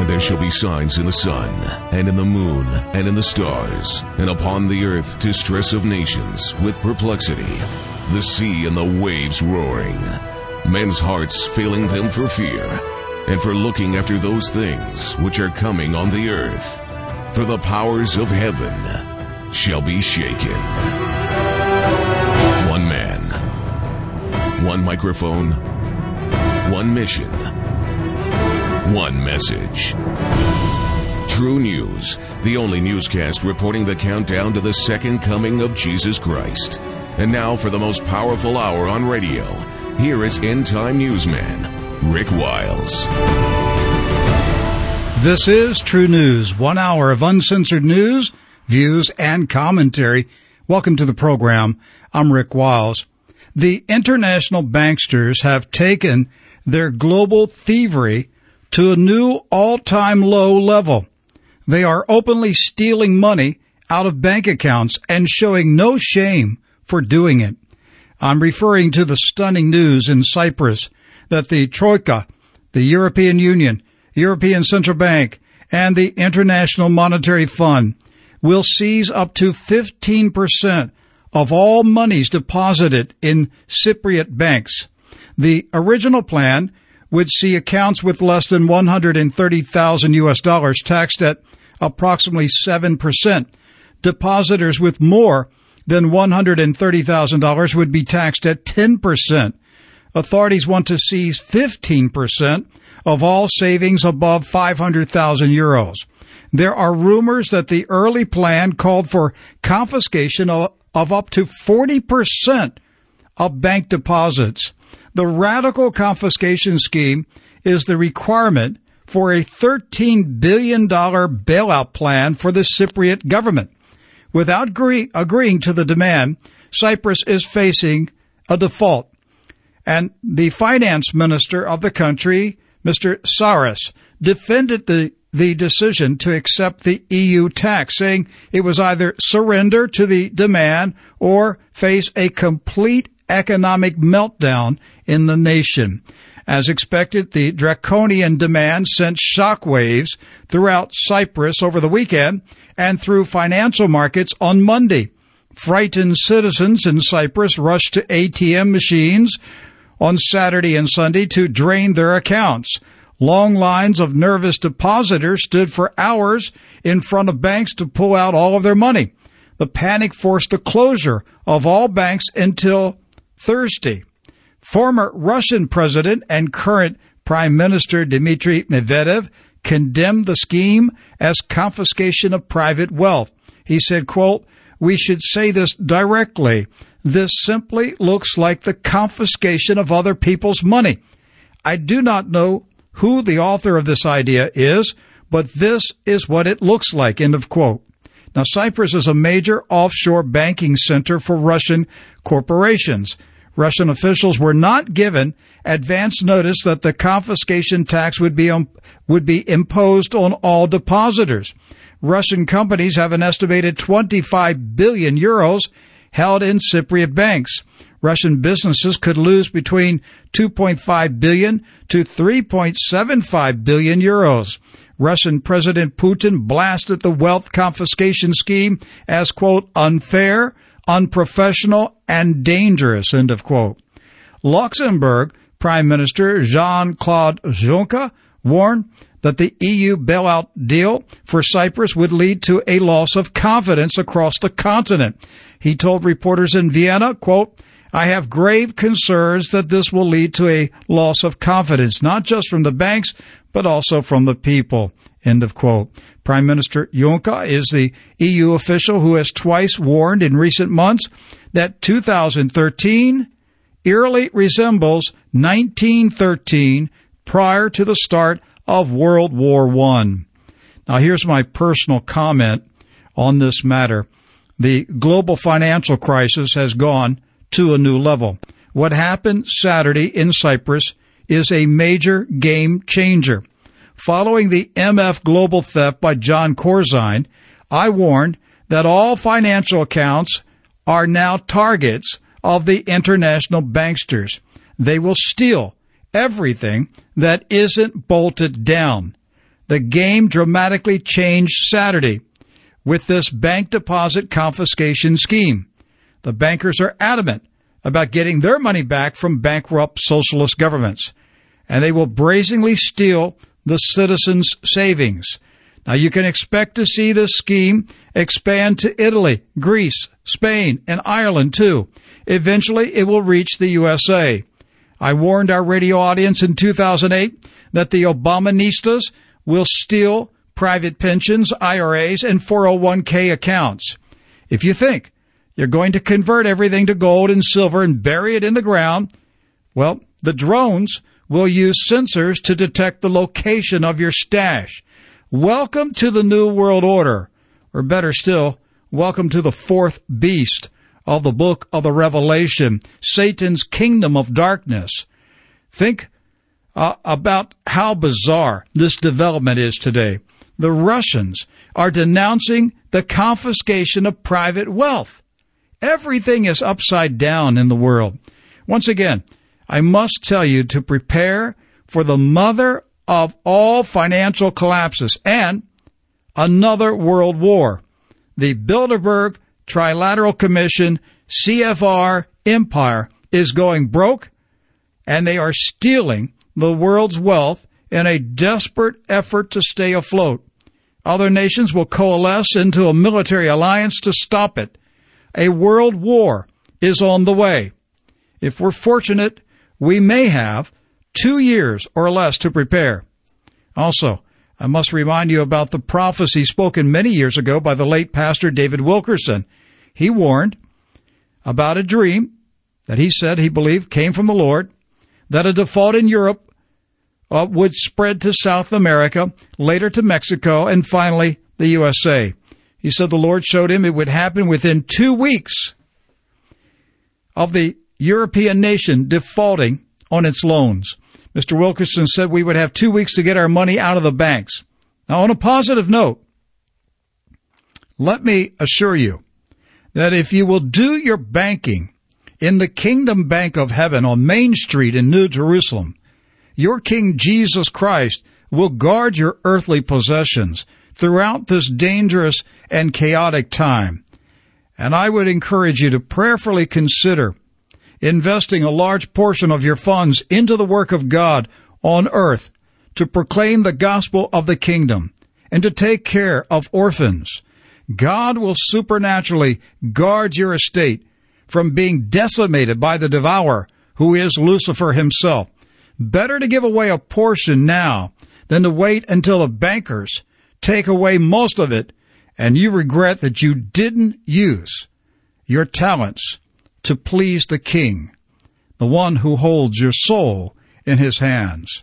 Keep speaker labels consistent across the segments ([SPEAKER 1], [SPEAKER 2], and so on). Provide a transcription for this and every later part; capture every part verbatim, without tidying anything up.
[SPEAKER 1] And there shall be signs in the sun, and in the moon, and in the stars, and upon the earth distress of nations, with perplexity, the sea and the waves roaring, men's hearts failing them for fear, and for looking after those things which are coming on the earth. For the powers of heaven shall be shaken. One man, one microphone, one mission, one message. True News, the only newscast reporting the countdown to the second coming of Jesus Christ. And now for the most powerful hour on radio, here is End Time Newsman, Rick Wiles.
[SPEAKER 2] This is True News, one hour of uncensored news, views, and commentary. Welcome to the program. I'm Rick Wiles. The international banksters have taken their global thievery to a new all-time low level. They are openly stealing money out of bank accounts and showing no shame for doing it. I'm referring to the stunning news in Cyprus that the Troika, the European Union, European Central Bank, and the International Monetary Fund will seize up to fifteen percent of all monies deposited in Cypriot banks. The original plan would see accounts with less than one hundred thirty thousand U S dollars taxed at approximately seven percent. Depositors with more than one hundred thirty thousand dollars would be taxed at ten percent. Authorities want to seize fifteen percent of all savings above five hundred thousand euros. There are rumors that the early plan called for confiscation of, of up to forty percent of bank deposits. The radical confiscation scheme is the requirement for a thirteen billion dollars bailout plan for the Cypriot government. Without agree- agreeing to the demand, Cyprus is facing a default. And the finance minister of the country, Mister Saras, defended the, the decision to accept the E U tax, saying it was either surrender to the demand or face a complete economic meltdown in the nation. As expected, the draconian demand sent shockwaves throughout Cyprus over the weekend and through financial markets on Monday. Frightened citizens in Cyprus rushed to A T M machines on Saturday and Sunday to drain their accounts. Long lines of nervous depositors stood for hours in front of banks to pull out all of their money. The panic forced the closure of all banks until Thursday. Former Russian president and current Prime Minister Dmitry Medvedev condemned the scheme as confiscation of private wealth. He said, quote, "We should say this directly. This simply looks like the confiscation of other people's money. I do not know who the author of this idea is, but this is what it looks like," end of quote. Now, Cyprus is a major offshore banking center for Russian corporations. Russian officials were not given advance notice that the confiscation tax would be um, would be imposed on all depositors. Russian companies have an estimated twenty-five billion euros held in Cypriot banks. Russian businesses could lose between two point five billion to three point seven five billion euros. Russian President Putin blasted the wealth confiscation scheme as, quote, unfair, unprofessional, and dangerous, end of quote. Luxembourg Prime Minister Jean-Claude Juncker warned that the E U bailout deal for Cyprus would lead to a loss of confidence across the continent. He told reporters in Vienna, quote, "I have grave concerns that this will lead to a loss of confidence, not just from the banks, but also from the people," end of quote. Prime Minister Juncker is the E U official who has twice warned in recent months that two thousand thirteen eerily resembles nineteen thirteen prior to the start of World War One. Now, here's my personal comment on this matter. The global financial crisis has gone to a new level. What happened Saturday in Cyprus is a major game changer. Following the M F Global theft by John Corzine, I warned that all financial accounts are now targets of the international banksters. They will steal everything that isn't bolted down. The game dramatically changed Saturday with this bank deposit confiscation scheme. The bankers are adamant about getting their money back from bankrupt socialist governments, and they will brazenly steal the citizens' savings. Now, you can expect to see this scheme expand to Italy, Greece, Spain, and Ireland, too. Eventually, it will reach the U S A. I warned our radio audience in two thousand eight that the Obamanistas will steal private pensions, I R As, and four oh one k accounts. If you think you're going to convert everything to gold and silver and bury it in the ground, well, the drones will use sensors to detect the location of your stash. Welcome to the New World Order, or better still, welcome to the fourth beast of the book of the Revelation, Satan's kingdom of darkness. Think uh, about how bizarre this development is today. The Russians are denouncing the confiscation of private wealth. Everything is upside down in the world. Once again, I must tell you to prepare for the mother of all financial collapses and another world war. The Bilderberg Trilateral Commission, C F R empire, is going broke, and they are stealing the world's wealth in a desperate effort to stay afloat. Other nations will coalesce into a military alliance to stop it. A world war is on the way. If we're fortunate, we may have two years or less to prepare. Also, I must remind you about the prophecy spoken many years ago by the late Pastor David Wilkerson. He warned about a dream that he said he believed came from the Lord, that a default in Europe uh, would spread to South America, later to Mexico, and finally the U S A. He said the Lord showed him it would happen within two weeks of the European nation defaulting on its loans. Mister Wilkerson said we would have two weeks to get our money out of the banks. Now, on a positive note, let me assure you that if you will do your banking in the Kingdom Bank of Heaven on Main Street in New Jerusalem, your King Jesus Christ will guard your earthly possessions throughout this dangerous and chaotic time. And I would encourage you to prayerfully consider investing a large portion of your funds into the work of God on earth to proclaim the gospel of the kingdom and to take care of orphans. God will supernaturally guard your estate from being decimated by the devourer, who is Lucifer himself. Better to give away a portion now than to wait until the bankers take away most of it and you regret that you didn't use your talents to please the King, the one who holds your soul in his hands.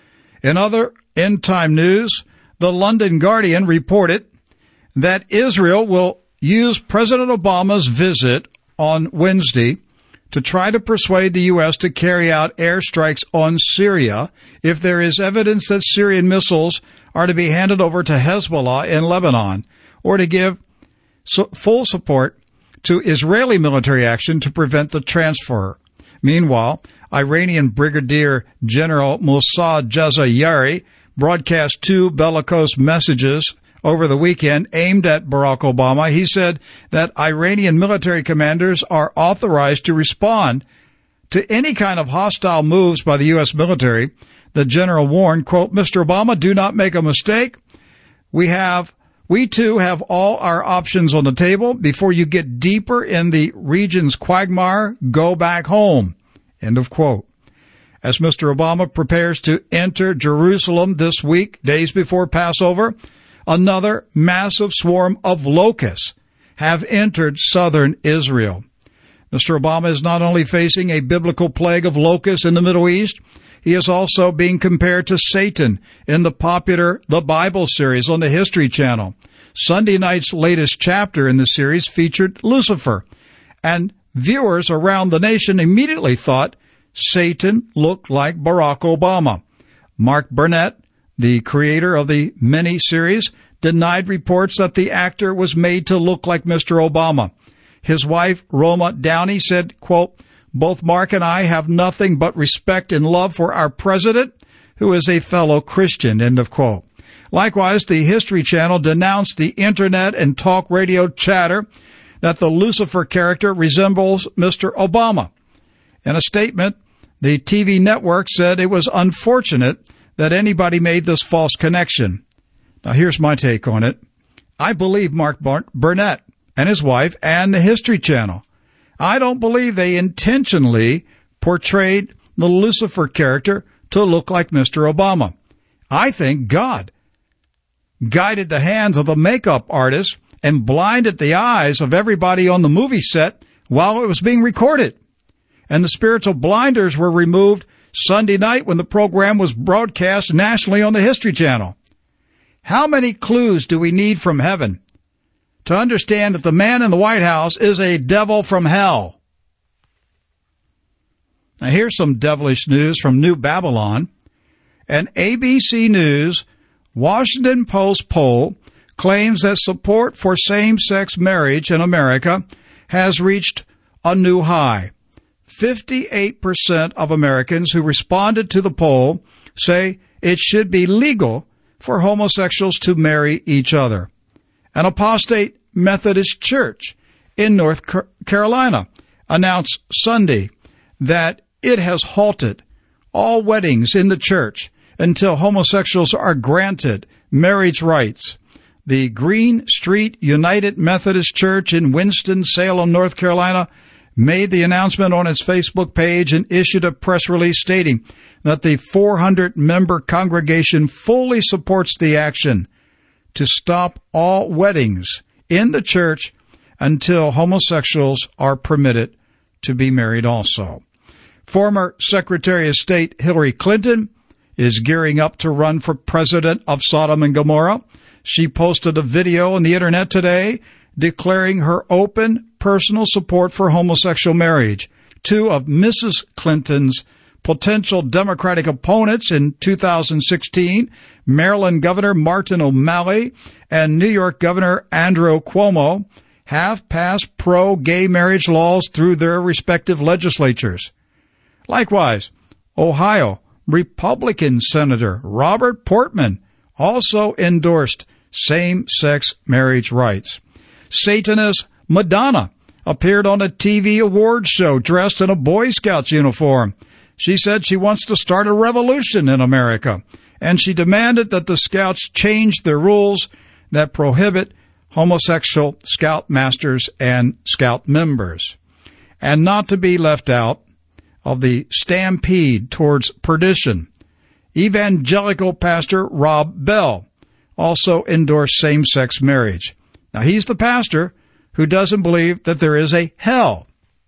[SPEAKER 2] In other end-time news, the London Guardian reported that Israel will use President Obama's visit on Wednesday to try to persuade the U S to carry out airstrikes on Syria if there is evidence that Syrian missiles are to be handed over to Hezbollah in Lebanon, or to give so full support to Israeli military action to prevent the transfer. Meanwhile, Iranian Brigadier General Mossad Jazayeri broadcast two bellicose messages over the weekend aimed at Barack Obama. He said that Iranian military commanders are authorized to respond to any kind of hostile moves by the U S military. The general warned, quote, "Mister Obama, do not make a mistake. We have We, too, have all our options on the table. Before you get deeper in the region's quagmire, go back home." End of quote. As Mister Obama prepares to enter Jerusalem this week, days before Passover, another massive swarm of locusts have entered southern Israel. Mister Obama is not only facing a biblical plague of locusts in the Middle East, he is also being compared to Satan in the popular The Bible series on the History Channel. Sunday night's latest chapter in the series featured Lucifer, and viewers around the nation immediately thought Satan looked like Barack Obama. Mark Burnett, the creator of the mini-series, denied reports that the actor was made to look like Mister Obama. His wife, Roma Downey, said, quote, "Both Mark and I have nothing but respect and love for our president, who is a fellow Christian," end of quote. Likewise, the History Channel denounced the internet and talk radio chatter that the Lucifer character resembles Mister Obama. In a statement, the T V network said it was unfortunate that anybody made this false connection. Now, here's my take on it. I believe Mark Burnett and his wife and the History Channel. I don't believe they intentionally portrayed the Lucifer character to look like Mister Obama. I think God guided the hands of the makeup artist and blinded the eyes of everybody on the movie set while it was being recorded. And the spiritual blinders were removed Sunday night when the program was broadcast nationally on the History Channel. How many clues do we need from heaven to understand that the man in the White House is a devil from hell? Now here's some devilish news from New Babylon. An A B C News Washington Post poll claims that support for same-sex marriage in America has reached a new high. fifty-eight percent of Americans who responded to the poll say it should be legal for homosexuals to marry each other. An apostate Methodist church in North Carolina announced Sunday that it has halted all weddings in the church until homosexuals are granted marriage rights. The Green Street United Methodist Church in Winston-Salem, North Carolina, made the announcement on its Facebook page and issued a press release stating that the four hundred member congregation fully supports the action to stop all weddings in the church until homosexuals are permitted to be married also. Former Secretary of State Hillary Clinton is gearing up to run for president of Sodom and Gomorrah. She posted a video on the internet today declaring her open personal support for homosexual marriage. Two of Missus Clinton's potential Democratic opponents in two thousand sixteen, Maryland Governor Martin O'Malley and New York Governor Andrew Cuomo, have passed pro-gay marriage laws through their respective legislatures. Likewise, Ohio Republican Senator Robert Portman also endorsed same-sex marriage rights. Satanist Madonna appeared on a T V awards show dressed in a Boy Scouts uniform. She said she wants to start a revolution in America, and she demanded that the Scouts change their rules that prohibit homosexual Scout masters and Scout members. And not to be left out of the stampede towards perdition, evangelical pastor Rob Bell also endorsed same-sex marriage. Now, he's the pastor who doesn't believe that there is a hell.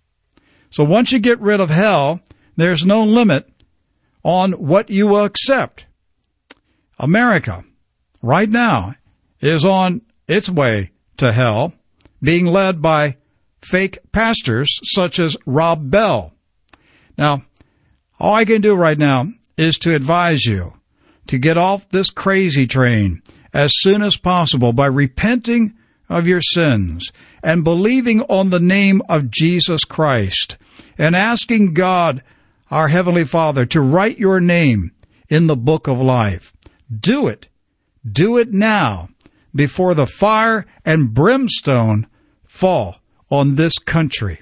[SPEAKER 2] So once you get rid of hell, there's no limit on what you will accept. America, right now, is on its way to hell, being led by fake pastors such as Rob Bell. Now, all I can do right now is to advise you to get off this crazy train as soon as possible by repenting of your sins and believing on the name of Jesus Christ and asking God, our Heavenly Father, to write your name in the book of life. Do it. Do it now before the fire and brimstone fall on this country.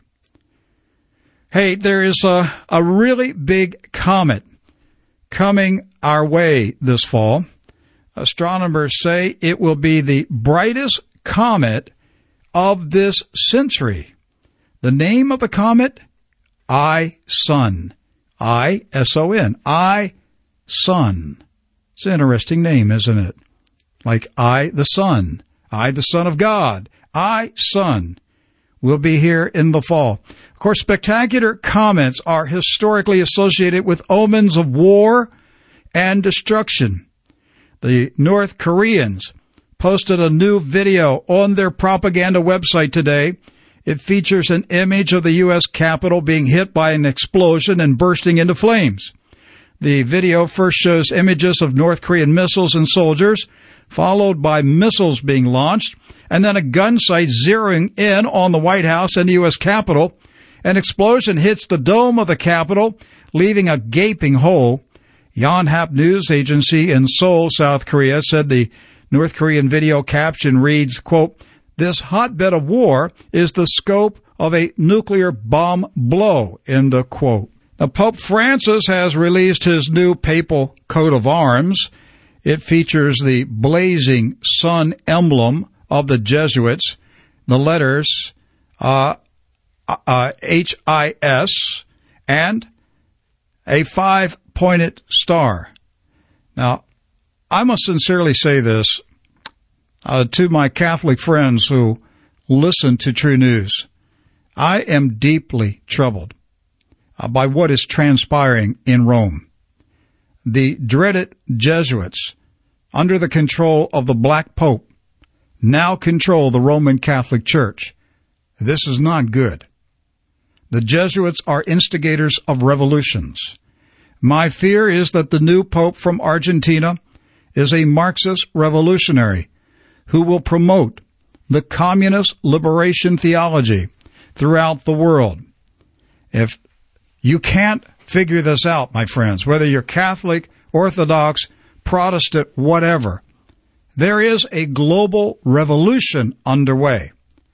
[SPEAKER 2] Hey, there is a, a really big comet coming our way this fall. Astronomers say it will be the brightest comet of this century. The name of the comet? I, Sun. I, S O N. I, Sun. It's an interesting name, isn't it? Like I, the Son. I, the Son of God. I, Sun. Will be here in the fall. Of course, spectacular comets are historically associated with omens of war and destruction. The North Koreans posted a new video on their propaganda website today. It features an image of the U S Capitol being hit by an explosion and bursting into flames. The video first shows images of North Korean missiles and soldiers, followed by missiles being launched, and then a gun sight zeroing in on the White House and the U S Capitol. An explosion hits the dome of the Capitol, leaving a gaping hole. Yonhap News Agency in Seoul, South Korea, said the North Korean video caption reads, quote, "This hotbed of war is the scope of a nuclear bomb blow," end of quote. Now, Pope Francis has released his new papal coat of arms. It features the blazing sun emblem of the Jesuits, the letters uh, uh, H I S, and a five-pointed star. Now, I must sincerely say this uh, to my Catholic friends who listen to True News. I am deeply troubled uh, by what is transpiring in Rome. The dreaded Jesuits, under the control of the Black Pope, now control the Roman Catholic Church. This is not good. The Jesuits are instigators of revolutions. My fear is that the new Pope from Argentina is a Marxist revolutionary who will promote the communist liberation theology throughout the world. If you can't figure this out, my friends, whether you're Catholic, Orthodox, Protestant, whatever, there is a global revolution underway.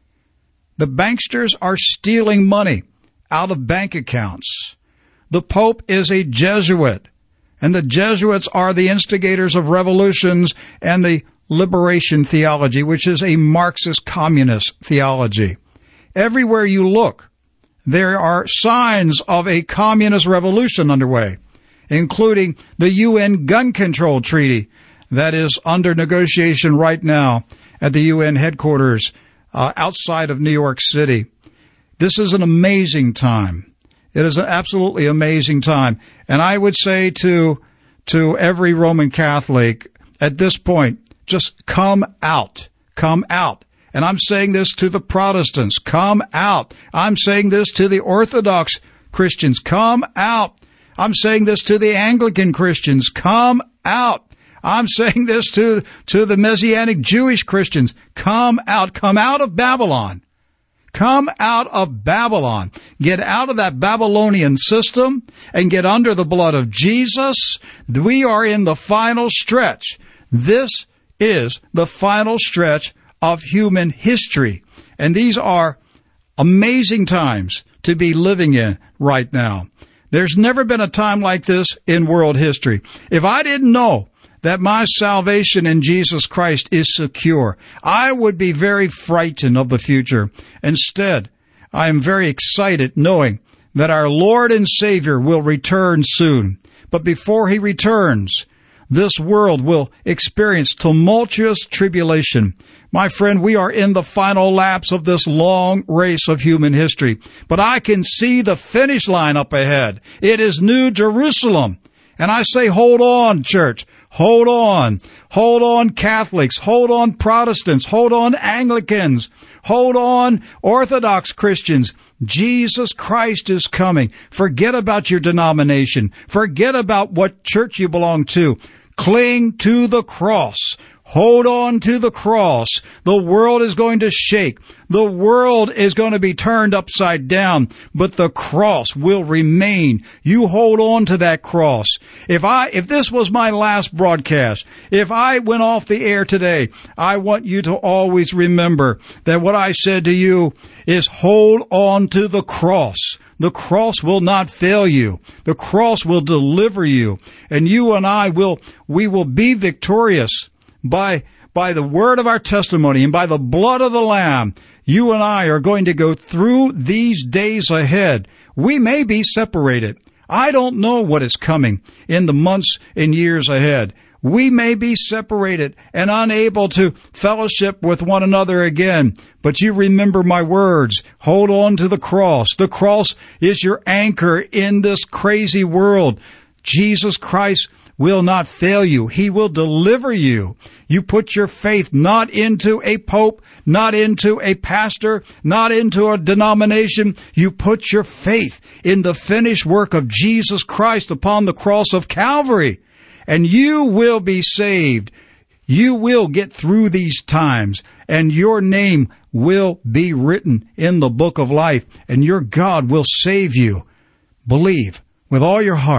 [SPEAKER 2] The banksters are stealing money out of bank accounts. The Pope is a Jesuit, and the Jesuits are the instigators of revolutions and the liberation theology, which is a Marxist communist theology. Everywhere you look, there are signs of a communist revolution underway, including the U N gun control treaty that is under negotiation right now at the U N headquarters uh, outside of New York City. This is an amazing time. It is an absolutely amazing time. And I would say to to every Roman Catholic at this point, just come out. Come out. And I'm saying this to the Protestants. Come out. I'm saying this to the Orthodox Christians. Come out. I'm saying this to the Anglican Christians. Come out. I'm saying this to, to the Messianic Jewish Christians. Come out. Come out of Babylon. Come out of Babylon. Get out of that Babylonian system and get under the blood of Jesus. We are in the final stretch. This is the final stretch of human history. And these are amazing times to be living in right now. There's never been a time like this in world history. If I didn't know that my salvation in Jesus Christ is secure, I would be very frightened of the future. Instead, I am very excited knowing that our Lord and Savior will return soon. But before he returns, this world will experience tumultuous tribulation. My friend, we are in the final laps of this long race of human history. But I can see the finish line up ahead. It is New Jerusalem. And I say, hold on, church. Hold on. Hold on, Catholics. Hold on, Protestants. Hold on, Anglicans. Hold on, Orthodox Christians. Jesus Christ is coming. Forget about your denomination. Forget about what church you belong to. Cling to the cross. Hold on to the cross. The world is going to shake. The world is going to be turned upside down, but the cross will remain. You hold on to that cross. If I, if this was my last broadcast, if I went off the air today, I want you to always remember that what I said to you is hold on to the cross. The cross will not fail you. The cross will deliver you. And you and I will, we will be victorious. By, by the word of our testimony and by the blood of the Lamb, you and I are going to go through these days ahead. We may be separated. I don't know what is coming in the months and years ahead. We may be separated and unable to fellowship with one another again. But you remember my words. Hold on to the cross. The cross is your anchor in this crazy world. Jesus Christ will not fail you. He will deliver you. You put your faith not into a pope, not into a pastor, not into a denomination. You put your faith in the finished work of Jesus Christ upon the cross of Calvary, and you will be saved. You will get through these times, and your name will be written in the book of life, and your God will save you. Believe with all your heart.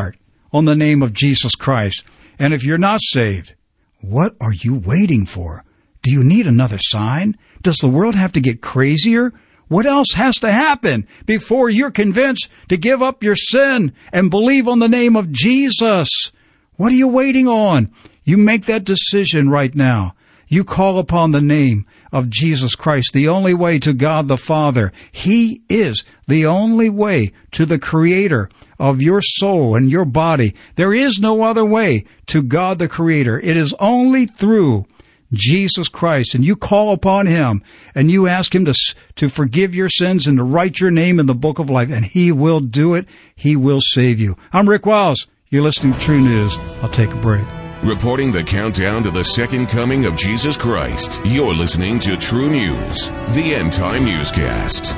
[SPEAKER 2] on the name of Jesus Christ. And if you're not saved, what are you waiting for? Do you need another sign? Does the world have to get crazier? What else has to happen before you're convinced to give up your sin and believe on the name of Jesus? What are you waiting on? You make that decision right now. You call upon the name of Jesus Christ, the only way to God the Father. He is the only way to the Creator of your soul and your body. There is no other way to God the Creator. It is only through Jesus Christ. And you call upon Him and you ask Him to, to forgive your sins and to write your name in the book of life. And He will do it. He will save you. I'm Rick Wiles. You're listening to True News. I'll take a break.
[SPEAKER 1] Reporting the countdown to the second coming of Jesus Christ, you're listening to True News, the End Time Newscast.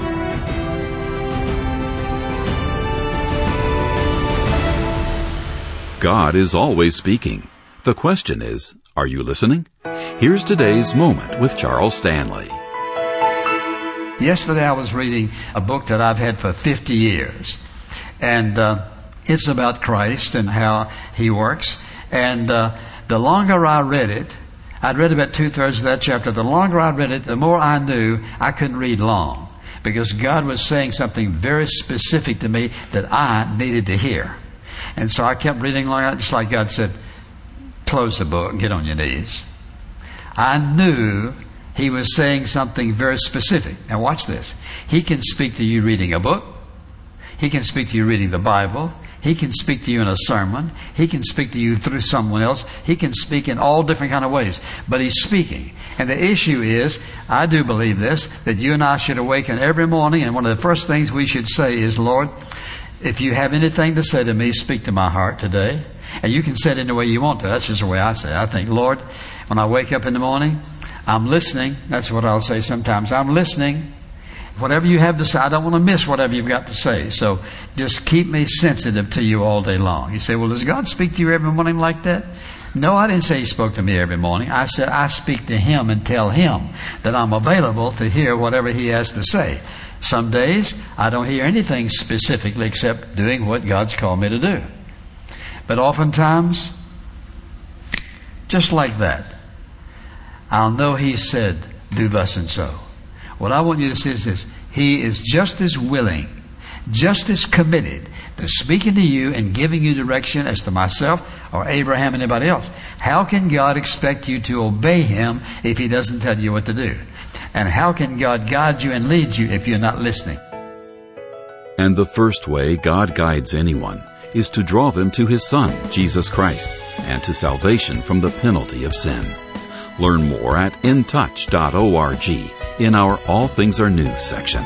[SPEAKER 3] God is always speaking. The question is, are you listening? Here's today's Moment with Charles Stanley.
[SPEAKER 4] Yesterday I was reading a book that I've had for fifty years. And uh, it's about Christ and how He works. And uh, the longer I read it, I'd read about two-thirds of that chapter. The longer I read it, the more I knew I couldn't read long. Because God was saying something very specific to me that I needed to hear. And so I kept reading along, just like God said, close the book and get on your knees. I knew He was saying something very specific. Now watch this. He can speak to you reading a book. He can speak to you reading the Bible. He can speak to you in a sermon. He can speak to you through someone else. He can speak in all different kind of ways. But He's speaking. And the issue is, I do believe this, that you and I should awaken every morning, and one of the first things we should say is, Lord, if you have anything to say to me, speak to my heart today. And you can say it in the way you want to. That's just the way I say it. I think, Lord, when I wake up in the morning, I'm listening. That's what I'll say sometimes. I'm listening. Whatever you have to say, I don't want to miss whatever you've got to say. So just keep me sensitive to you all day long. You say, well, does God speak to you every morning like that? No, I didn't say He spoke to me every morning. I said I speak to Him and tell Him that I'm available to hear whatever He has to say. Some days I don't hear anything specifically except doing what God's called me to do. But oftentimes, just like that, I'll know He said, do thus and so. What I want you to see is this. He is just as willing, just as committed to speaking to you and giving you direction as to myself or Abraham and anybody else. How can God expect you to obey Him if He doesn't tell you what to do? And how can God guide you and lead you if you're not listening?
[SPEAKER 3] And the first way God guides anyone is to draw them to His Son, Jesus Christ, and to salvation from the penalty of sin. Learn more at in touch dot org in our All Things Are New section.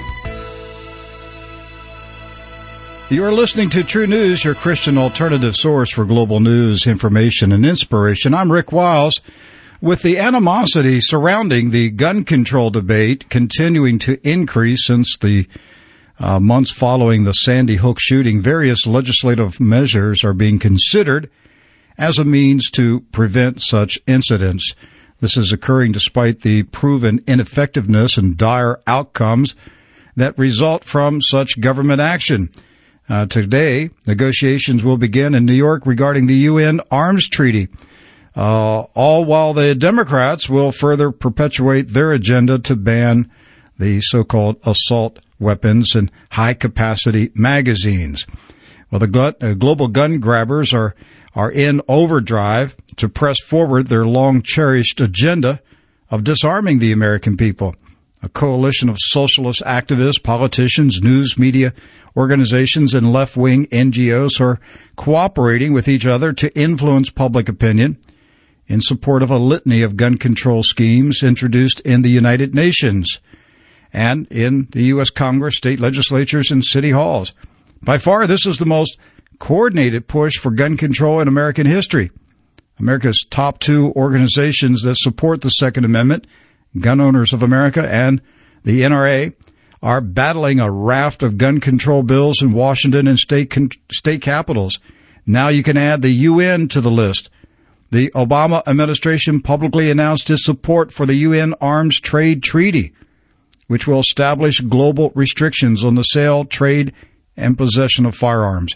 [SPEAKER 2] You are listening to True News, your Christian alternative source for global news, information, and inspiration. I'm Rick Wiles. With the animosity surrounding the gun control debate continuing to increase since the uh, months following the Sandy Hook shooting, various legislative measures are being considered as a means to prevent such incidents. This is occurring despite the proven ineffectiveness and dire outcomes that result from such government action. Uh, today, negotiations will begin in New York regarding the U N Arms Treaty, uh, all while the Democrats will further perpetuate their agenda to ban the so-called assault weapons and high-capacity magazines. Well, the gl- uh, global gun grabbers are are in overdrive to press forward their long-cherished agenda of disarming the American people. A coalition of socialist activists, politicians, news media organizations, and left-wing N G Os are cooperating with each other to influence public opinion in support of a litany of gun control schemes introduced in the United Nations and in the U S Congress, state legislatures, and city halls. By far, this is the most coordinated push for gun control in American history. America's top two organizations that support the Second Amendment, Gun Owners of America and the N R A, are battling a raft of gun control bills in Washington and state con- state capitals. Now you can add the U N to the list. The Obama administration publicly announced its support for the U N Arms Trade Treaty, which will establish global restrictions on the sale, trade, and possession of firearms.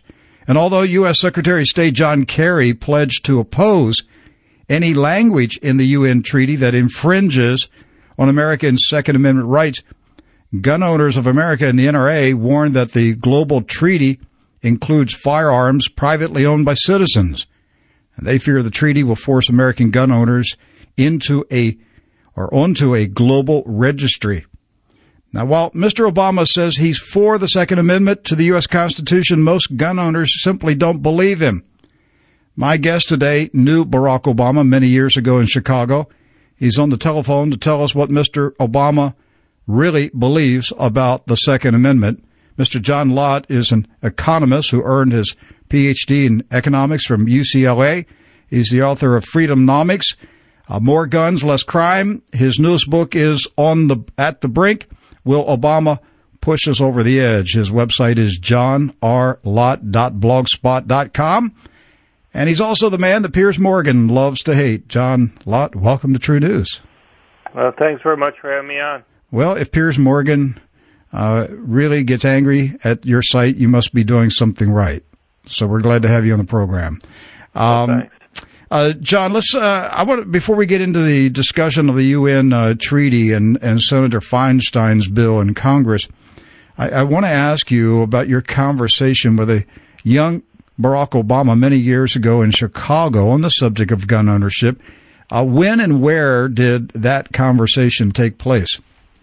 [SPEAKER 2] And although U S. Secretary of State John Kerry pledged to oppose any language in the U N treaty that infringes on Americans' Second Amendment rights, Gun Owners of America and the N R A warned that the global treaty includes firearms privately owned by citizens. And they fear the treaty will force American gun owners into a or onto a global registry. Now, while Mister Obama says he's for the Second Amendment to the U S. Constitution, most gun owners simply don't believe him. My guest today knew Barack Obama many years ago in Chicago. He's on the telephone to tell us what Mister Obama really believes about the Second Amendment. Mister John Lott is an economist who earned his P H D in economics from U C L A. He's the author of Freedomnomics, uh, More Guns, Less Crime. His newest book is On the At the Brink, Will Obama Push Us Over the Edge? His website is john r lott dot blogspot dot com. And he's also the man that Piers Morgan loves to hate. John Lott, welcome to True News.
[SPEAKER 5] Well, thanks very much for having me on.
[SPEAKER 2] Well, if Piers Morgan uh, really gets angry at your site, you must be doing something right. So we're glad to have you on the program. Um,
[SPEAKER 5] well, thanks.
[SPEAKER 2] Uh, John, let's. Uh, I want before we get into the discussion of the U N uh, treaty and, and Senator Feinstein's bill in Congress, I, I want to ask you about your conversation with a young Barack Obama many years ago in Chicago on the subject of gun ownership. Uh, when and where did that conversation take place?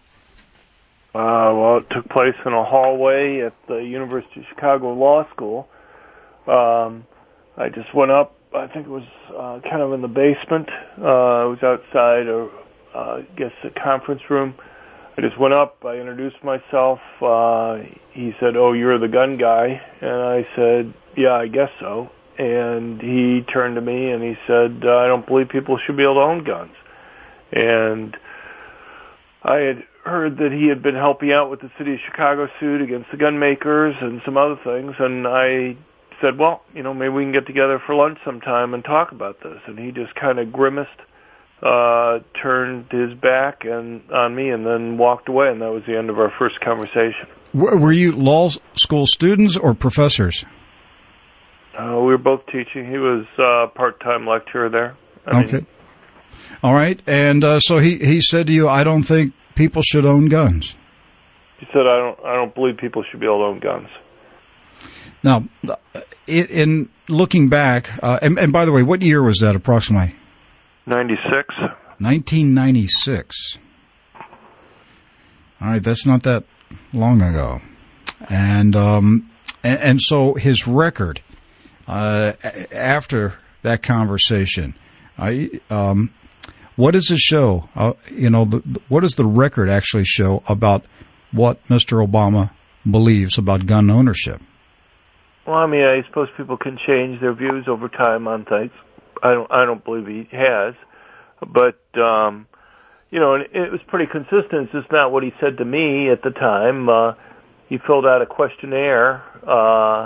[SPEAKER 5] Uh, well, it took place in a hallway at the University of Chicago Law School. Um, I just went up. I think it was uh, kind of in the basement. Uh, I was outside, a, uh, I guess, a conference room. I just went up. I introduced myself. Uh, he said, "Oh, you're the gun guy," and I said, "Yeah, I guess so." And he turned to me and he said, "I don't believe people should be able to own guns." And I had heard that he had been helping out with the city of Chicago suit against the gun makers and some other things, and I said, well, you know, maybe we can get together for lunch sometime and talk about this. And he just kind of grimaced, uh, turned his back and on me, and then walked away, and that was the end of our first conversation.
[SPEAKER 2] Were you law school students or professors?
[SPEAKER 5] Uh, we were both teaching. He was a uh, part-time lecturer there. I
[SPEAKER 2] okay.
[SPEAKER 5] Mean,
[SPEAKER 2] All right. And uh, so he, he said to you, I don't think people should own guns.
[SPEAKER 5] He said, I don't I don't believe people should be able to own guns.
[SPEAKER 2] Now, in looking back, uh, and, and by the way, what year was that approximately?
[SPEAKER 5] ninety-six.
[SPEAKER 2] nineteen ninety-six. All right, that's not that long ago. And um, and, and so his record uh, after that conversation, I um, what does it show? Uh, you know, the, what does the record actually show about what Mister Obama believes about gun ownership?
[SPEAKER 5] Well, I mean, I suppose people can change their views over time on things. I don't, I don't believe he has, but um, you know, it, it was pretty consistent. It's just not what he said to me at the time. Uh, he filled out a questionnaire, uh,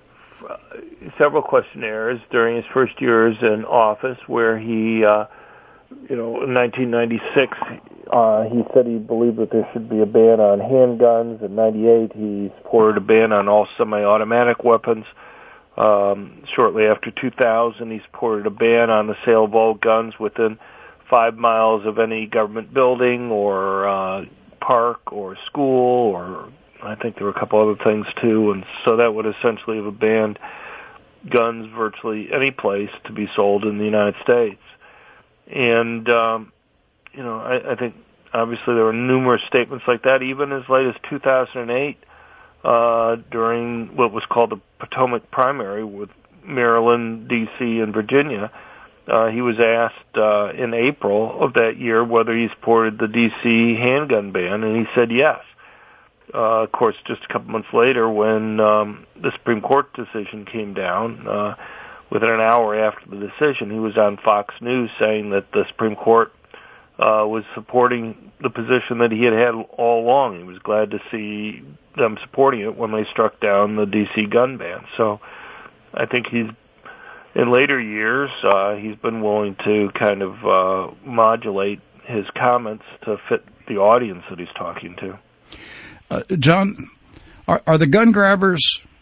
[SPEAKER 5] several questionnaires during his first years in office, where he, uh, you know, in nineteen ninety-six, uh, he said he believed that there should be a ban on handguns. In ninety-eight, he supported a ban on all semi-automatic weapons. Um, shortly after two thousand, he supported a ban on the sale of all guns within five miles of any government building or uh, park or school, or I think there were a couple other things too. And so that would essentially have banned guns virtually any place to be sold in the United States. And, um, you know, I, I think obviously there were numerous statements like that, even as late as two thousand eight, uh, during what was called the Potomac primary with Maryland, D C, and Virginia. Uh, he was asked uh, in April of that year whether he supported the D C handgun ban, and he said yes. Uh, of course, just a couple months later, when um, the Supreme Court decision came down, uh, within an hour after the decision, he was on Fox News saying that the Supreme Court uh, was supporting the position that he had had all along. He was glad to see them supporting it when they struck down the D C gun ban. So I think he's, in later years, uh, he's been willing to kind of uh, modulate his comments to fit the audience that he's talking to.
[SPEAKER 2] Uh, John, are, are the gun grabbers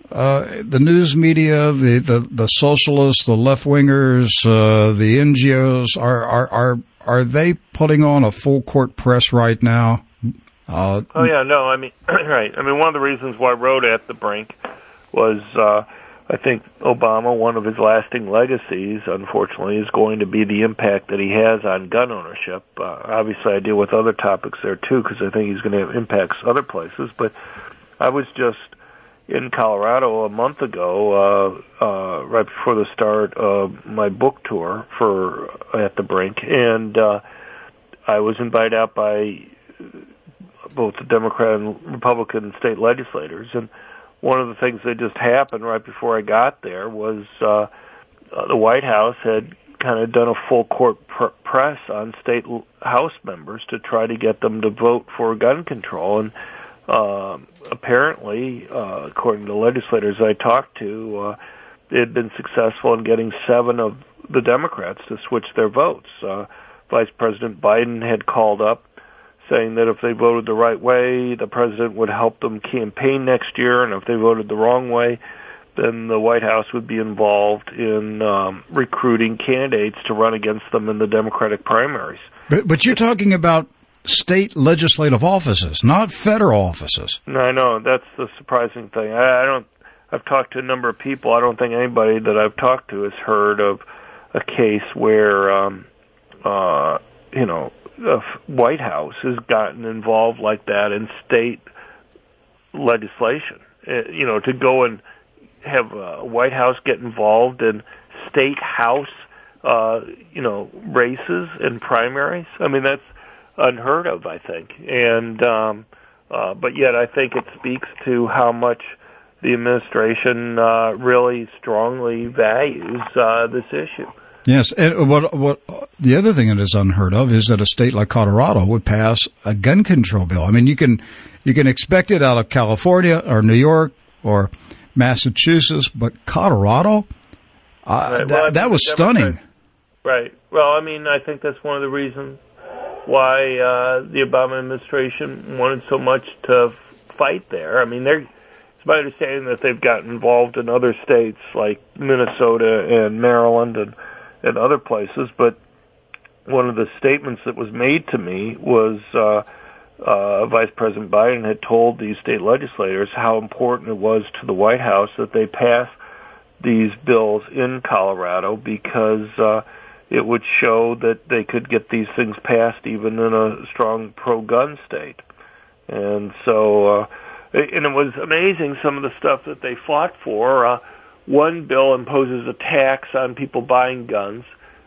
[SPEAKER 2] uh, the news media, the, the, the socialists, the left-wingers, uh, the N G Os, are, are, are, are they putting on a full court press right now? Uh,
[SPEAKER 5] oh, yeah, no, I mean, right. I mean, one of the reasons why I wrote At the Brink was, uh, I think Obama, one of his lasting legacies, unfortunately, is going to be the impact that he has on gun ownership. Uh, obviously, I deal with other topics there, too, because I think he's going to have impacts other places. But I was just in Colorado a month ago, uh, uh, right before the start of my book tour for At the Brink, and uh, I was invited out by both the Democrat and Republican state legislators, and one of the things that just happened right before I got there was uh, uh, the White House had kind of done a full court pr- press on state l- House members to try to get them to vote for gun control. And uh, apparently, uh, according to legislators I talked to, uh, they had been successful in getting seven of the Democrats to switch their votes. Uh, Vice President Biden had called up saying that if they voted the right way, the president would help them campaign next year, and if they voted the wrong way, then the White House would be involved in um, recruiting candidates to run against them in the Democratic primaries.
[SPEAKER 2] But, but you're talking about state legislative offices, not federal offices.
[SPEAKER 5] No, I know. That's the surprising thing. I, I don't. I've talked to a number of people. I don't think anybody that I've talked to has heard of a case where, um, uh, you know, the White House has gotten involved like that in state legislation. Uh, you know, to go and have a White House get involved in state House, uh, you know, races and primaries. I mean, that's unheard of, I think. And um, uh, but yet, I think it speaks to how much the administration uh, really strongly values uh, this issue.
[SPEAKER 2] Yes, and what what the other thing that is unheard of is that a state like Colorado would pass a gun control bill. I mean, you can you can expect it out of California or New York or Massachusetts, but Colorado, uh,
[SPEAKER 5] right.
[SPEAKER 2] that,
[SPEAKER 5] well,
[SPEAKER 2] that was stunning.
[SPEAKER 5] Right. Well, I mean, I think that's one of the reasons why uh, the Obama administration wanted so much to fight there. I mean, they're. It's my understanding that they've gotten involved in other states like Minnesota and Maryland and. and other places, but one of the statements that was made to me was uh, uh, Vice President Biden had told these state legislators how important it was to the White House that they pass these bills in Colorado because uh, it would show that they could get these things passed even in a strong pro-gun state. And so, uh, and it was amazing some of the stuff that they fought for. Uh, One bill imposes a tax on people buying guns.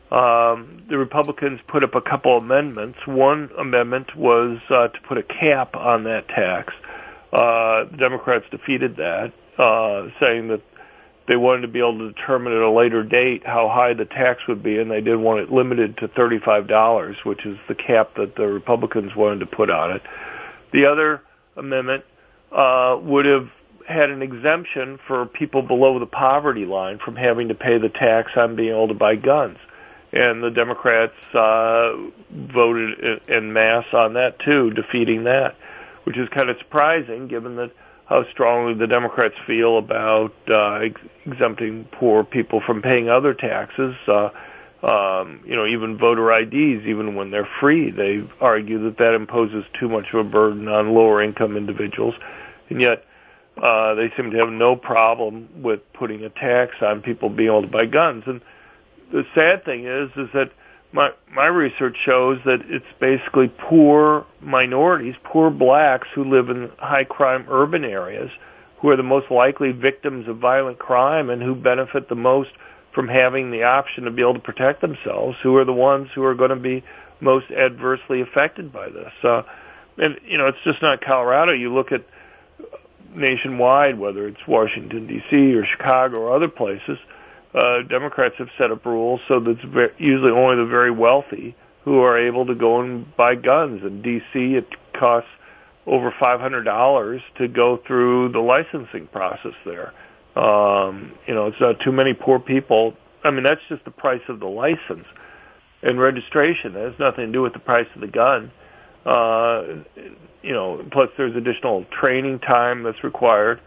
[SPEAKER 5] Um, the Republicans put up a couple amendments. One amendment was uh, to put a cap on that tax. Uh, the Democrats defeated that, uh, saying that they wanted to be able to determine at a later date how high the tax would be, and they did want it limited to thirty-five dollars, which is the cap that the Republicans wanted to put on it. The other amendment uh, would have had an exemption for people below the poverty line from having to pay the tax on being able to buy guns. And the Democrats uh, voted en masse on that, too, defeating that, which is kind of surprising given that how strongly the Democrats feel about uh, ex- exempting poor people from paying other taxes. Uh, um, you know, even voter I Ds, even when they're free, they argue that that imposes too much of a burden on lower-income individuals. And yet, Uh, they seem to have no problem with putting a tax on people being able to buy guns. And the sad thing is, is that my my research shows that it's basically poor minorities, poor blacks who live in high crime urban areas, who are the most likely victims of violent crime and who benefit the most from having the option to be able to protect themselves, who are the ones who are going to be most adversely affected by this. Uh, and you know, it's just not Colorado. You look at nationwide, whether it's Washington, D C or Chicago or other places, uh, Democrats have set up rules so that it's very, usually only the very wealthy who are able to go and buy guns. In D C, it costs over five hundred dollars to go through the licensing process there. Um, you know, it's not too many poor people. I mean, that's just the price of the license and registration. That has nothing to do with the price of the gun. Uh, you know, plus there's additional training time that's required.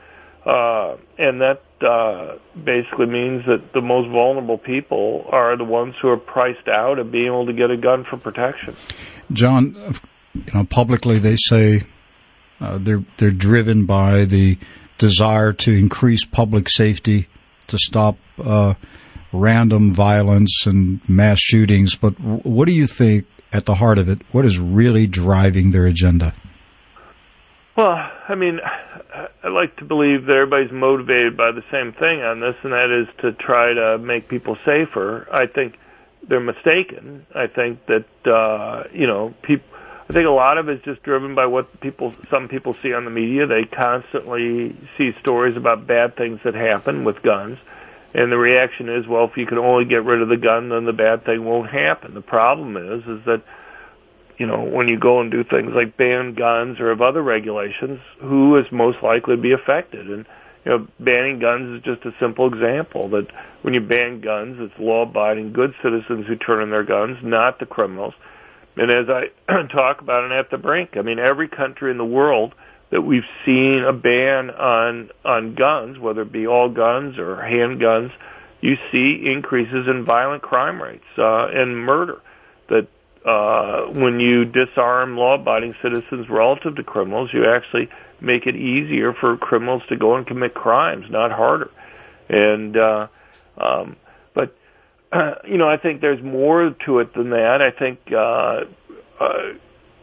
[SPEAKER 5] Uh, and that uh, basically means that the most vulnerable people are the ones who are priced out of being able to get a gun for protection.
[SPEAKER 2] John, you know, publicly they say uh, they're they're driven by the desire to increase public safety, to stop uh, random violence and mass shootings. But what do you think, at the heart of it, what is really driving their agenda?
[SPEAKER 5] Well, I mean, I like to believe that everybody's motivated by the same thing on this, and that is to try to make people safer. I think they're mistaken. I think that, uh, you know, people, I think a lot of it is just driven by what people, some people see on the media. They constantly see stories about bad things that happen with guns, and the reaction is, well, if you can only get rid of the gun, then the bad thing won't happen. The problem is, is that, you know, when you go and do things like ban guns or have other regulations, who is most likely to be affected? And, you know, banning guns is just a simple example that when you ban guns, it's law-abiding, good citizens who turn in their guns, not the criminals. And as I talk about it at the brink, I mean, every country in the world that we've seen a ban on on guns, whether it be all guns or handguns, you see increases in violent crime rates uh, and murder. That uh, when you disarm law-abiding citizens relative to criminals, you actually make it easier for criminals to go and commit crimes, not harder. And uh, um, but uh, you know, I think there's more to it than that. I think uh, uh,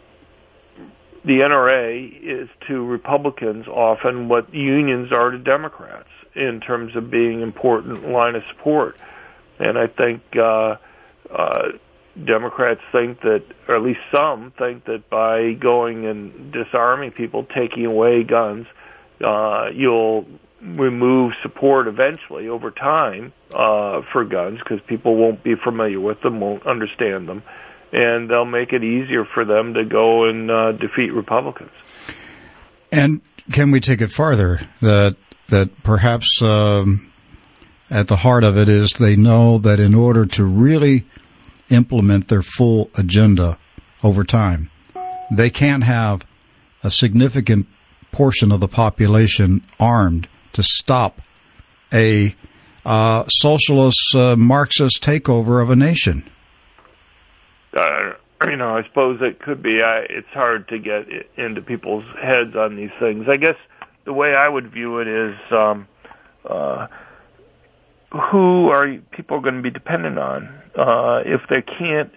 [SPEAKER 5] the N R A is to Republicans often what unions are to Democrats in terms of being important line of support. And I think uh, uh, Democrats think that, or at least some think that by going and disarming people, taking away guns, uh, you'll remove support eventually over time uh, for guns because people won't be familiar with them, won't understand them, and they'll make it easier for them to go and uh, defeat Republicans.
[SPEAKER 2] And can we take it farther, that that perhaps um, at the heart of it is they know that in order to really implement their full agenda over time, they can't have a significant portion of the population armed to stop a uh, socialist, uh, Marxist takeover of a nation.
[SPEAKER 5] Uh, you know, I suppose it could be. I, it's hard to get into people's heads on these things. I guess the way I would view it is, um, uh, who are people going to be dependent on? Uh, if they can't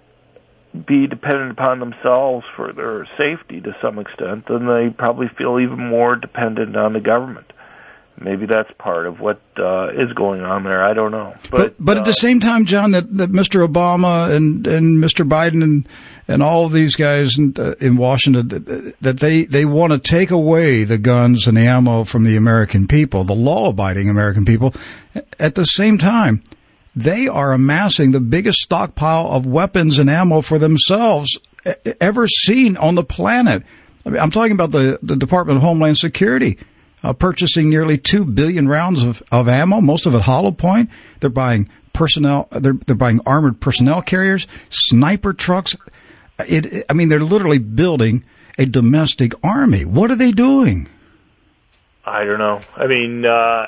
[SPEAKER 5] be dependent upon themselves for their safety to some extent, then they probably feel even more dependent on the government. Maybe that's part of what uh, is going on there. I don't know. But
[SPEAKER 2] but, but at
[SPEAKER 5] uh,
[SPEAKER 2] the same time, John, that, that Mister Obama and, and Mister Biden and, and all of these guys in, uh, in Washington, that, that they, they want to take away the guns and the ammo from the American people, the law-abiding American people. At the same time, they are amassing the biggest stockpile of weapons and ammo for themselves ever seen on the planet. I mean, I'm talking about the, the Department of Homeland Security. Uh, purchasing nearly two billion rounds of, of ammo, most of it hollow point. They're buying personnel, they're, they're buying armored personnel carriers, sniper trucks. It, I mean, they're literally building a domestic army. What are they doing?
[SPEAKER 5] I don't know. I mean, uh,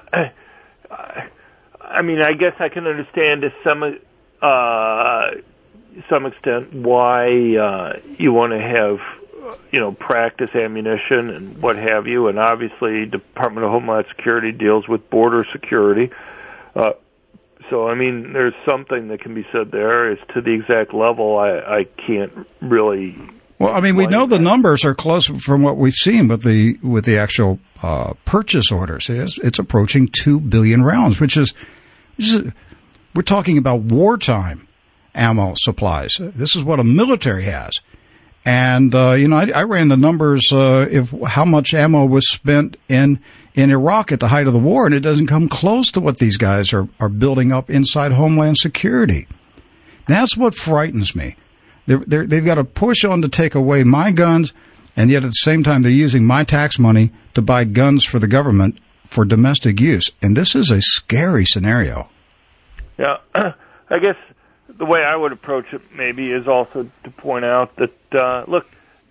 [SPEAKER 5] I mean, I guess I can understand to some, uh, some extent why, uh, you want to have, you know, practice ammunition and what have you, and obviously Department of Homeland Security deals with border security. Uh, so, I mean, there's something that can be said there. As to the exact level, I, I can't really.
[SPEAKER 2] Well, I mean, we know the numbers are close from what we've seen with the with the actual uh, purchase orders. It's, it's approaching two billion rounds, which is, which is we're talking about wartime ammo supplies. This is what a military has. And, uh, you know, I, I ran the numbers, uh, if how much ammo was spent in, in Iraq at the height of the war, and it doesn't come close to what these guys are, are building up inside Homeland Security. That's what frightens me. They're, they're, they've got to push on to take away my guns, and yet at the same time they're using my tax money to buy guns for the government for domestic use. And this is a scary scenario.
[SPEAKER 5] Yeah, I guess the way I would approach it maybe is also to point out that, uh, look,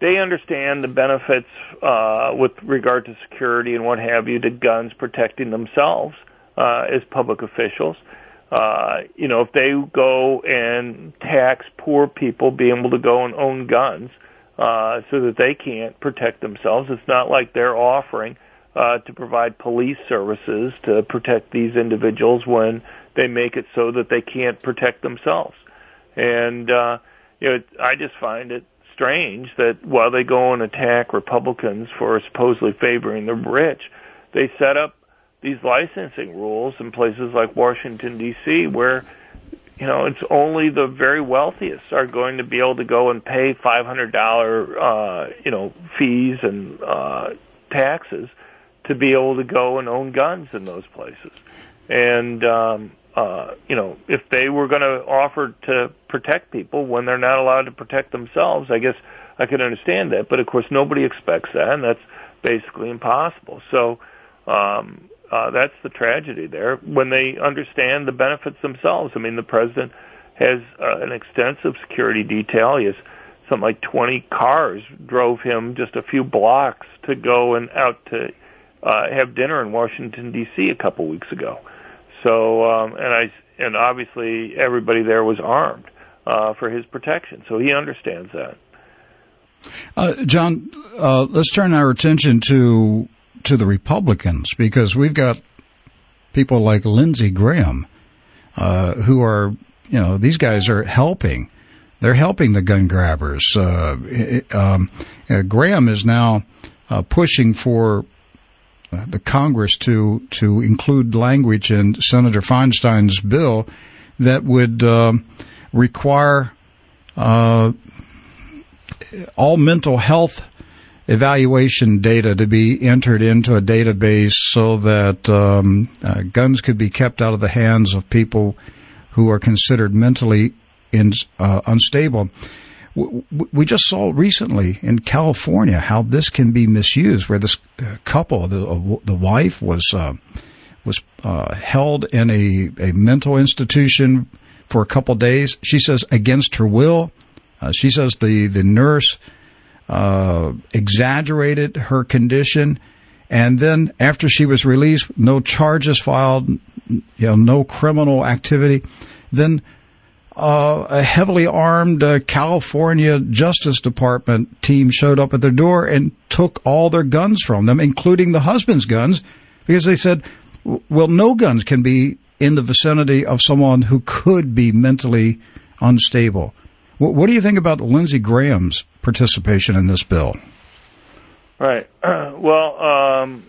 [SPEAKER 5] they understand the benefits uh, with regard to security and what have you to guns protecting themselves uh, as public officials. Uh, you know, if they go and tax poor people being able to go and own guns uh, so that they can't protect themselves, it's not like they're offering uh, to provide police services to protect these individuals when they make it so that they can't protect themselves. And, uh, you know, I just find it strange that while they go and attack Republicans for supposedly favoring the rich, they set up these licensing rules in places like Washington, D C, where, you know, it's only the very wealthiest are going to be able to go and pay five hundred dollars, uh, you know, fees and uh, taxes to be able to go and own guns in those places. And, um, uh, you know, if they were going to offer to protect people when they're not allowed to protect themselves, I guess I could understand that. But, of course, nobody expects that, and that's basically impossible. So, um, Uh, that's the tragedy there. When they understand the benefits themselves, I mean, the president has uh, an extensive security detail. He has something like twenty cars drove him just a few blocks to go and out to uh, have dinner in Washington, D C a couple weeks ago. So, um, and I, and obviously everybody there was armed uh, for his protection. So he understands that.
[SPEAKER 2] Uh, John, uh, let's turn our attention to to the Republicans, because we've got people like Lindsey Graham, uh, who are, you know, these guys are helping. They're helping the gun grabbers. Uh, um, uh, Graham is now uh, pushing for uh, the Congress to, to include language in Senator Feinstein's bill that would um, require uh, all mental health evaluation data to be entered into a database so that um, uh, guns could be kept out of the hands of people who are considered mentally in, uh, unstable. W- we just saw recently in California how this can be misused, where this couple, the, uh, the wife was uh, was uh, held in a, a mental institution for a couple days. She says against her will. Uh, she says the, the nurse Uh, exaggerated her condition, and then after she was released, no charges filed, you know, no criminal activity. Then uh, a heavily armed uh, California Justice Department team showed up at their door and took all their guns from them, including the husband's guns, because they said, well, no guns can be in the vicinity of someone who could be mentally unstable. What, what do you think about Lindsey Graham's participation in this bill?
[SPEAKER 5] Right. Uh, well, um,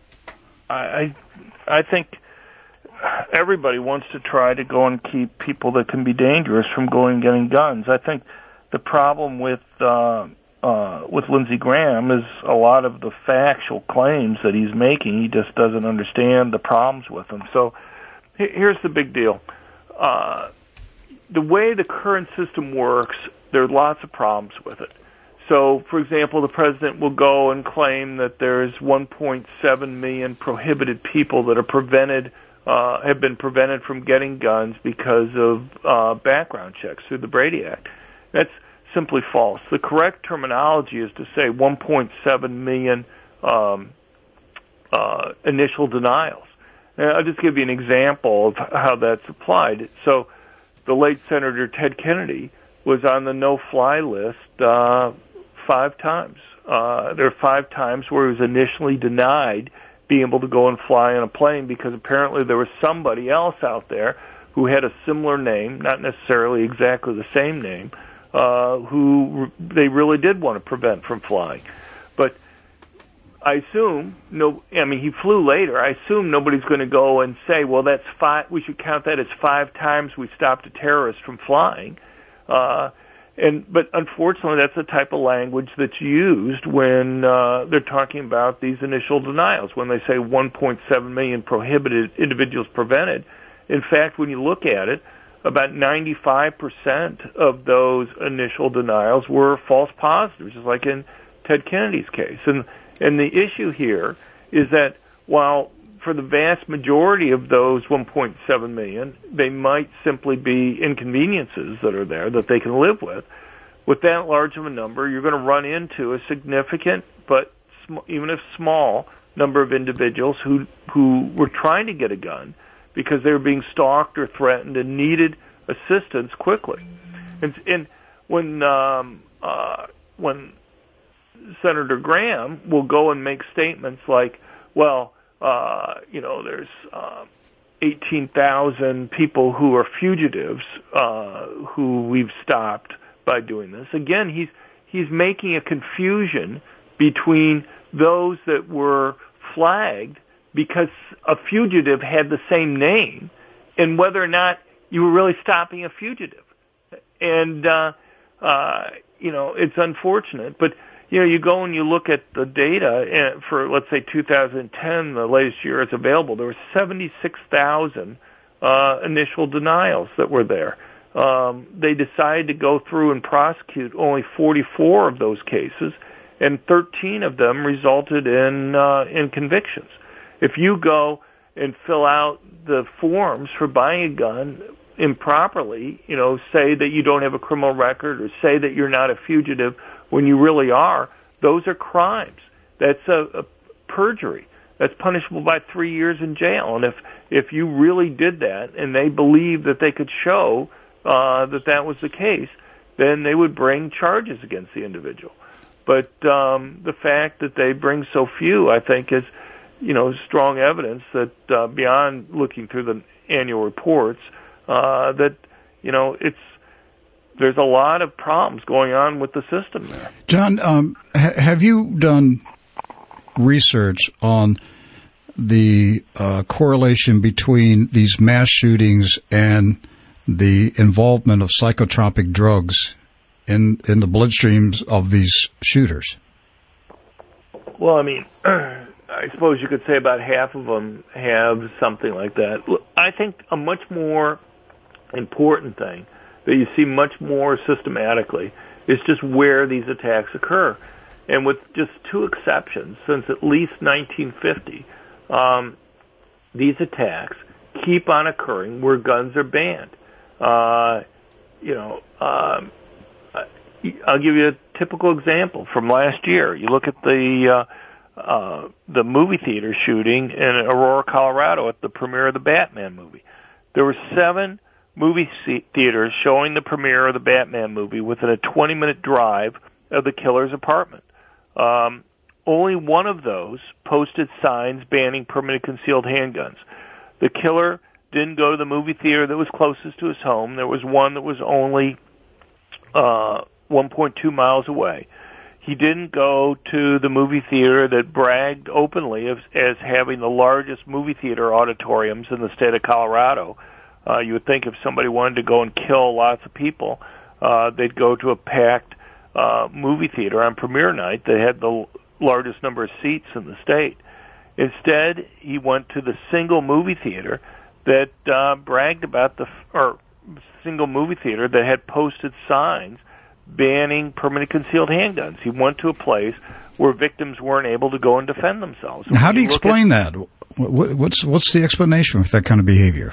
[SPEAKER 5] I I think everybody wants to try to go and keep people that can be dangerous from going and getting guns. I think the problem with uh, uh, with Lindsey Graham is a lot of the factual claims that he's making. He just doesn't understand the problems with them. So here's the big deal. Uh, the way the current system works, there are lots of problems with it. So, for example, the president will go and claim that there's one point seven million prohibited people that are prevented, uh, have been prevented from getting guns because of uh, background checks through the Brady Act. That's simply false. The correct terminology is to say one point seven million um, uh, initial denials. And I'll just give you an example of how that's applied. So, the late Senator Ted Kennedy was on the no-fly list uh, five times. Uh, there are five times where he was initially denied being able to go and fly on a plane because apparently there was somebody else out there who had a similar name, not necessarily exactly the same name, uh, who they really did want to prevent from flying. But I assume, no, I mean, he flew later. I assume nobody's going to go and say, well, that's five, we should count that as five times we stopped a terrorist from flying. Uh, and, but unfortunately, that's the type of language that's used when, uh, they're talking about these initial denials. When they say one point seven million prohibited individuals prevented, in fact, when you look at it, about ninety-five percent of those initial denials were false positives, just like in Ted Kennedy's case. And, and the issue here is that while for the vast majority of those one point seven million, they might simply be inconveniences that are there that they can live with. with that large of a number, you're going to run into a significant, but sm- even if small, number of individuals who who were trying to get a gun because they were being stalked or threatened and needed assistance quickly. And, and when um, uh, when Senator Graham will go and make statements like, well, uh, you know, there's uh, eighteen thousand people who are fugitives uh, who we've stopped by doing this. Again, he's he's making a confusion between those that were flagged because a fugitive had the same name and whether or not you were really stopping a fugitive. And, uh, uh, you know, it's unfortunate. But, you know, you go and you look at the data for, let's say, two thousand ten, the latest year it's available, there were seventy-six thousand uh, initial denials that were there. Um, they decided to go through and prosecute only forty-four of those cases, and thirteen of them resulted in uh, in convictions. If you go and fill out the forms for buying a gun improperly, you know, say that you don't have a criminal record or say that you're not a fugitive when you really are, those are crimes. That's a, a perjury. That's punishable by three years in jail. And if if you really did that and they believed that they could show Uh, that that was the case, then they would bring charges against the individual. But um, the fact that they bring so few, I think, is, you know, strong evidence that uh, beyond looking through the annual reports, uh, that, you know, it's there's a lot of problems going on with the system there.
[SPEAKER 2] John, um, ha- have you done research on the uh, correlation between these mass shootings and the involvement of psychotropic drugs in in the bloodstreams of these shooters?
[SPEAKER 5] Well, I mean, I suppose you could say about half of them have something like that. Look, I think a much more important thing that you see much more systematically is just where these attacks occur. And with just two exceptions, since at least nineteen fifty, um, these attacks keep on occurring where guns are banned. Uh, you know, um, I'll give you a typical example from last year. You look at the uh, uh, the movie theater shooting in Aurora, Colorado, at the premiere of the Batman movie. There were seven movie theaters showing the premiere of the Batman movie within a twenty-minute drive of the killer's apartment. Um, only one of those posted signs banning permanent concealed handguns. The killer didn't go to the movie theater that was closest to his home. There was one that was only uh, one point two miles away. He didn't go to the movie theater that bragged openly as, as having the largest movie theater auditoriums in the state of Colorado. Uh, you would think if somebody wanted to go and kill lots of people, uh, they'd go to a packed uh, movie theater on premiere night that had the largest number of seats in the state. Instead, he went to the single movie theater that uh, bragged about the, or single movie theater that had posted signs banning permanent concealed handguns. He went to a place where victims weren't able to go and defend themselves.
[SPEAKER 2] How do you explain at, that? What's what's the explanation with that kind of behavior?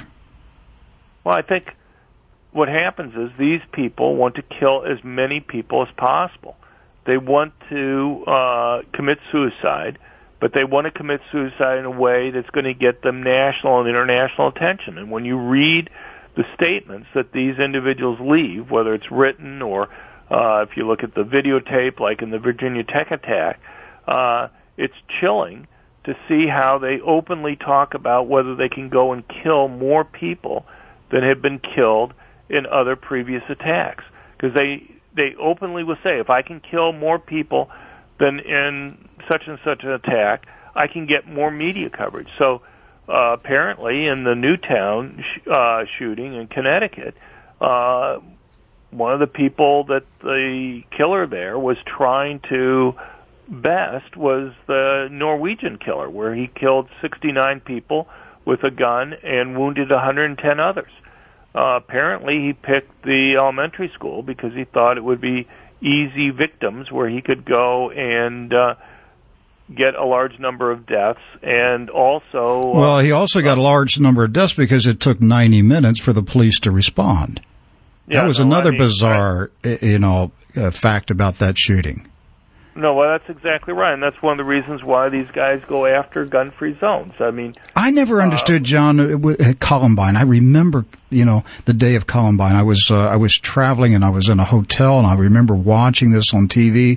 [SPEAKER 5] Well, I think what happens is these people want to kill as many people as possible. They want to uh, commit suicide, but they want to commit suicide in a way that's going to get them national and international attention. And when you read the statements that these individuals leave, whether it's written or uh, if you look at the videotape, like in the Virginia Tech attack, uh, it's chilling to see how they openly talk about whether they can go and kill more people than have been killed in other previous attacks. Because they, they openly will say, if I can kill more people than in such and such an attack, I can get more media coverage. So uh, apparently in the Newtown sh- uh, shooting in Connecticut, uh, one of the people that the killer there was trying to best was the Norwegian killer, where he killed sixty-nine people with a gun and wounded one hundred ten others. Uh, apparently he picked the elementary school because he thought it would be easy victims where he could go and uh, get a large number of deaths, and also... Uh,
[SPEAKER 2] well, he also got a large number of deaths because it took ninety minutes for the police to respond.
[SPEAKER 5] Yeah,
[SPEAKER 2] that was
[SPEAKER 5] no,
[SPEAKER 2] another
[SPEAKER 5] I mean,
[SPEAKER 2] bizarre,
[SPEAKER 5] right.
[SPEAKER 2] you know, uh, fact about that shooting.
[SPEAKER 5] No, well, that's exactly right, and that's one of the reasons why these guys go after gun-free zones. I mean,
[SPEAKER 2] I never understood,
[SPEAKER 5] uh,
[SPEAKER 2] John, at Columbine. I remember, you know, the day of Columbine. I was uh, I was traveling and I was in a hotel, and I remember watching this on T V.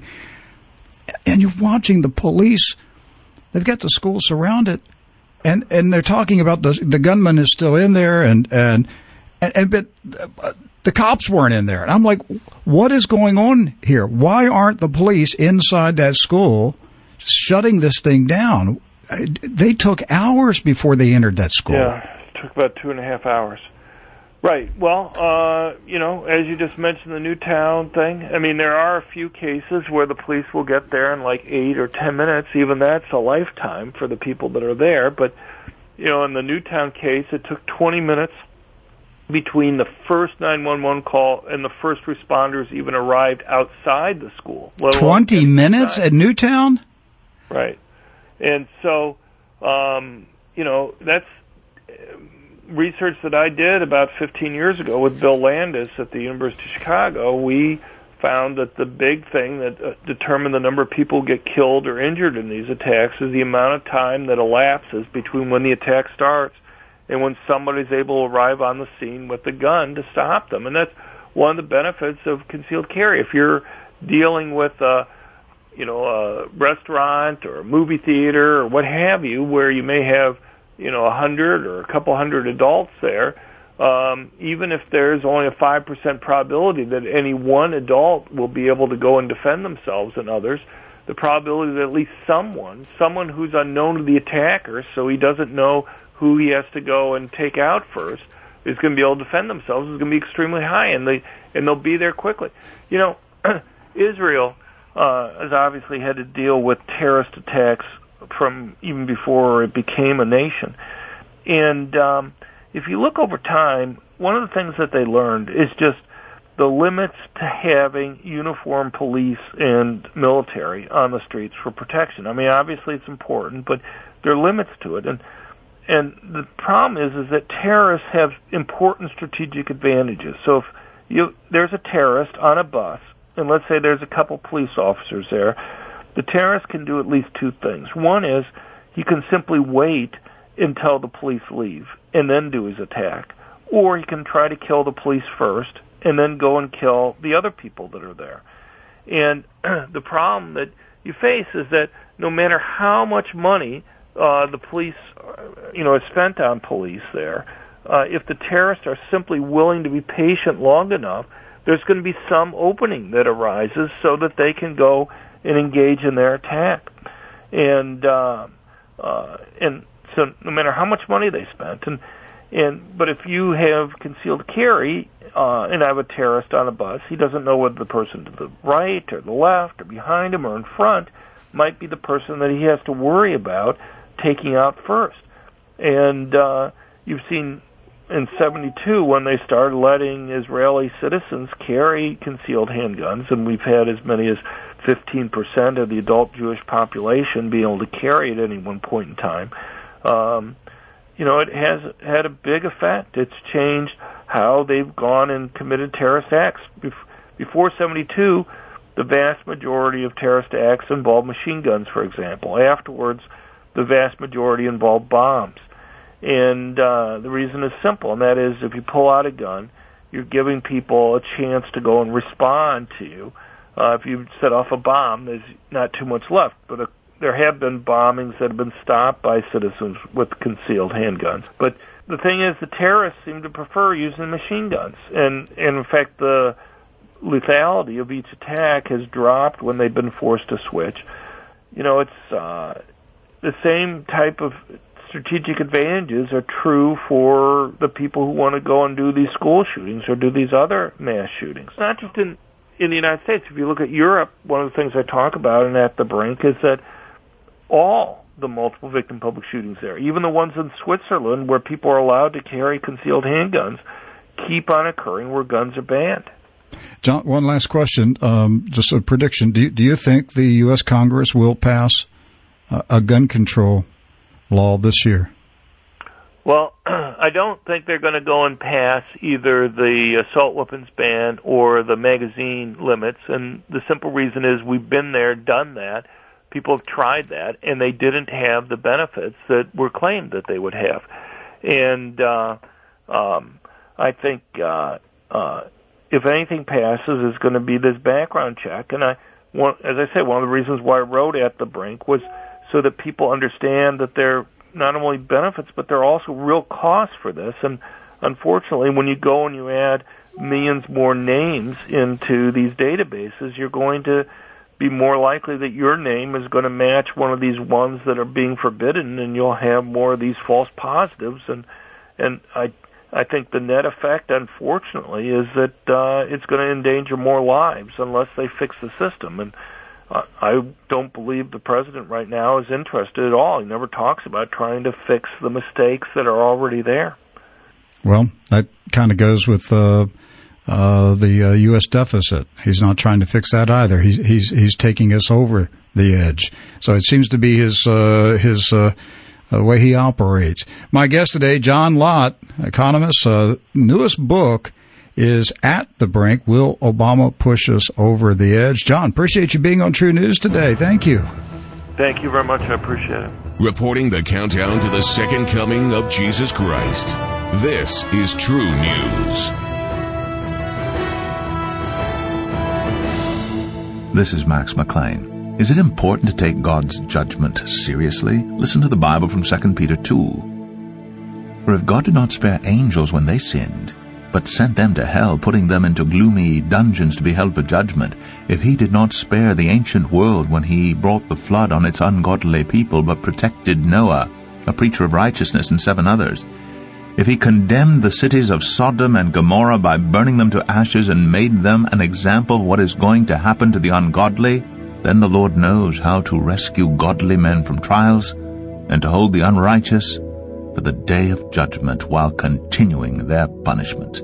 [SPEAKER 2] And you're watching the police; they've got the school surrounded, and and they're talking about the the gunman is still in there, and and and, and but. Uh, The cops weren't in there. And I'm like, what is going on here? Why aren't the police inside that school shutting this thing down? They took hours before they entered that school.
[SPEAKER 5] Yeah, it took about two and a half hours. Right. Well, uh, you know, as you just mentioned, the Newtown thing, I mean, there are a few cases where the police will get there in like eight or ten minutes. Even that's a lifetime for the people that are there. But, you know, in the Newtown case, it took twenty minutes between the first nine one one call and the first responders even arrived outside the school.
[SPEAKER 2] twenty minutes at Newtown?
[SPEAKER 5] Right. And so, um, you know, that's research that I did about fifteen years ago with Bill Landis at the University of Chicago. We found that the big thing that uh, determined the number of people who get killed or injured in these attacks is the amount of time that elapses between when the attack starts and when somebody's able to arrive on the scene with a gun to stop them. And that's one of the benefits of concealed carry. If you're dealing with a, you know, a restaurant or a movie theater or what have you, where you may have, you know, a hundred or a couple hundred adults there, um, even if there's only a five percent probability that any one adult will be able to go and defend themselves and others, the probability that at least someone, someone who's unknown to the attacker, so he doesn't know who he has to go and take out first, is going to be able to defend themselves, is going to be extremely high, and they and they'll be there quickly. You know, Israel uh, has obviously had to deal with terrorist attacks from even before it became a nation. And um, if you look over time, one of the things that they learned is just the limits to having uniformed police and military on the streets for protection. I mean, obviously it's important, but there are limits to it. And And the problem is, is that terrorists have important strategic advantages. So if you, there's a terrorist on a bus, and let's say there's a couple police officers there, the terrorist can do at least two things. One is he can simply wait until the police leave and then do his attack. Or he can try to kill the police first and then go and kill the other people that are there. And the problem that you face is that no matter how much money Uh, the police, you know, is spent on police there. Uh, if the terrorists are simply willing to be patient long enough, there's going to be some opening that arises so that they can go and engage in their attack. And uh, uh, and so, no matter how much money they spent, and and but if you have concealed carry, uh, and I have a terrorist on a bus, he doesn't know whether the person to the right or the left or behind him or in front might be the person that he has to worry about taking out first. And uh, you've seen in seventy-two when they started letting Israeli citizens carry concealed handguns, and we've had as many as fifteen percent of the adult Jewish population being able to carry at any one point in time. Um, you know, it has had a big effect. It's changed how they've gone and committed terrorist acts. Before seventy-two, the vast majority of terrorist acts involved machine guns, for example. Afterwards, the vast majority involve bombs. And uh, the reason is simple, and that is if you pull out a gun, you're giving people a chance to go and respond to you. Uh, if you set off a bomb, there's not too much left. But uh, there have been bombings that have been stopped by citizens with concealed handguns. But the thing is, the terrorists seem to prefer using machine guns. And, and in fact, the lethality of each attack has dropped when they've been forced to switch. You know, it's... Uh, The same type of strategic advantages are true for the people who want to go and do these school shootings or do these other mass shootings. Not just in, in the United States. If you look at Europe, one of the things I talk about in At the Brink is that all the multiple victim public shootings there, even the ones in Switzerland where people are allowed to carry concealed handguns, keep on occurring where guns are banned.
[SPEAKER 2] John, one last question, um, just a prediction. Do you, do you think the U S Congress will pass a gun control law this year?
[SPEAKER 5] Well, I don't think they're going to go and pass either the assault weapons ban or the magazine limits, and the simple reason is we've been there, done that. People have tried that, and they didn't have the benefits that were claimed that they would have. And uh, um, I think uh, uh, if anything passes, it's going to be this background check. And I, one, as I said, one of the reasons why I wrote At the Brink was so that people understand that there are not only benefits, but there are also real costs for this. And unfortunately, when you go and you add millions more names into these databases, you're going to be more likely that your name is going to match one of these ones that are being forbidden, and you'll have more of these false positives. And and I I think the net effect, unfortunately, is that uh, it's going to endanger more lives unless they fix the system. And uh, I don't believe the president right now is interested at all. He never talks about trying to fix the mistakes that are already there.
[SPEAKER 2] Well, that kind of goes with uh, uh, the uh, U S deficit. He's not trying to fix that either. He's he's he's taking us over the edge. So it seems to be his uh, his uh, uh, way he operates. My guest today, John Lott, economist. Uh, newest book is At the Brink: Will Obama Push Us Over the Edge? John, appreciate you being on True News today. Thank you.
[SPEAKER 5] Thank you very much. I appreciate it.
[SPEAKER 1] Reporting the countdown to the second coming of Jesus Christ. This is True News.
[SPEAKER 6] This is Max McLean. Is it important to take God's judgment seriously? Listen to the Bible from Second Peter two. For if God did not spare angels when they sinned, but sent them to hell, putting them into gloomy dungeons to be held for judgment, if he did not spare the ancient world when he brought the flood on its ungodly people, but protected Noah, a preacher of righteousness, and seven others, if he condemned the cities of Sodom and Gomorrah by burning them to ashes and made them an example of what is going to happen to the ungodly, then the Lord knows how to rescue godly men from trials and to hold the unrighteous for the day of judgment while continuing their punishment.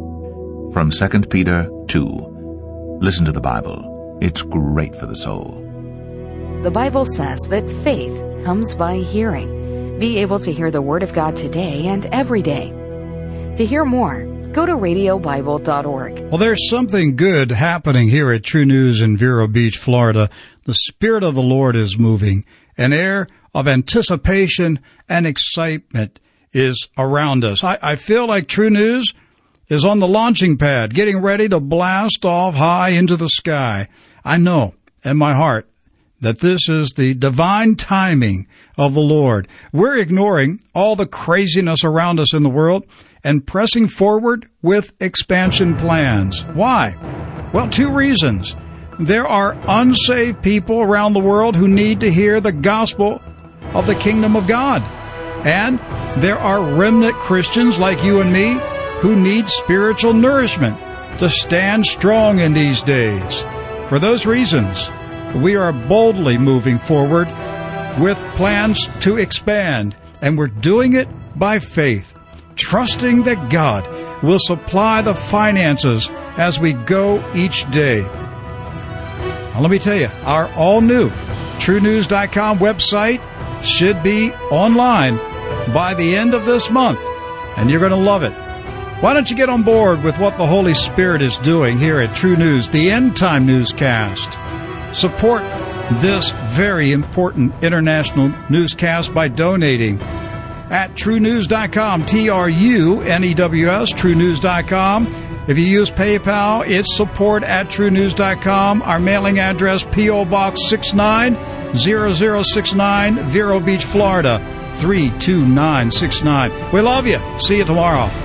[SPEAKER 6] From Second Peter two. Listen to the Bible. It's great for the soul.
[SPEAKER 7] The Bible says that faith comes by hearing. Be able to hear the Word of God today and every day. To hear more, go to radio bible dot org.
[SPEAKER 2] Well, there's something good happening here at True News in Vero Beach, Florida. The Spirit of the Lord is moving. An air of anticipation and excitement is around us. I, I feel like True News is on the launching pad, getting ready to blast off high into the sky. I know in my heart that this is the divine timing of the Lord. We're ignoring all the craziness around us in the world and pressing forward with expansion plans. Why? Well, two reasons. There are unsaved people around the world who need to hear the gospel of the kingdom of God. And there are remnant Christians like you and me who need spiritual nourishment to stand strong in these days. For those reasons, we are boldly moving forward with plans to expand, and we're doing it by faith, trusting that God will supply the finances as we go each day. Now, let me tell you, our all-new true news dot com website should be online by the end of this month, and you're going to love it. Why don't you get on board with what the Holy Spirit is doing here at True News, the End Time Newscast? Support this very important international newscast by donating at true news dot com, T R U N E W S, true news dot com. If you use PayPal, it's support at true news dot com. Our mailing address, P O Box six nine zero zero six nine, Vero Beach, Florida, three two nine six nine. We love you. See you tomorrow.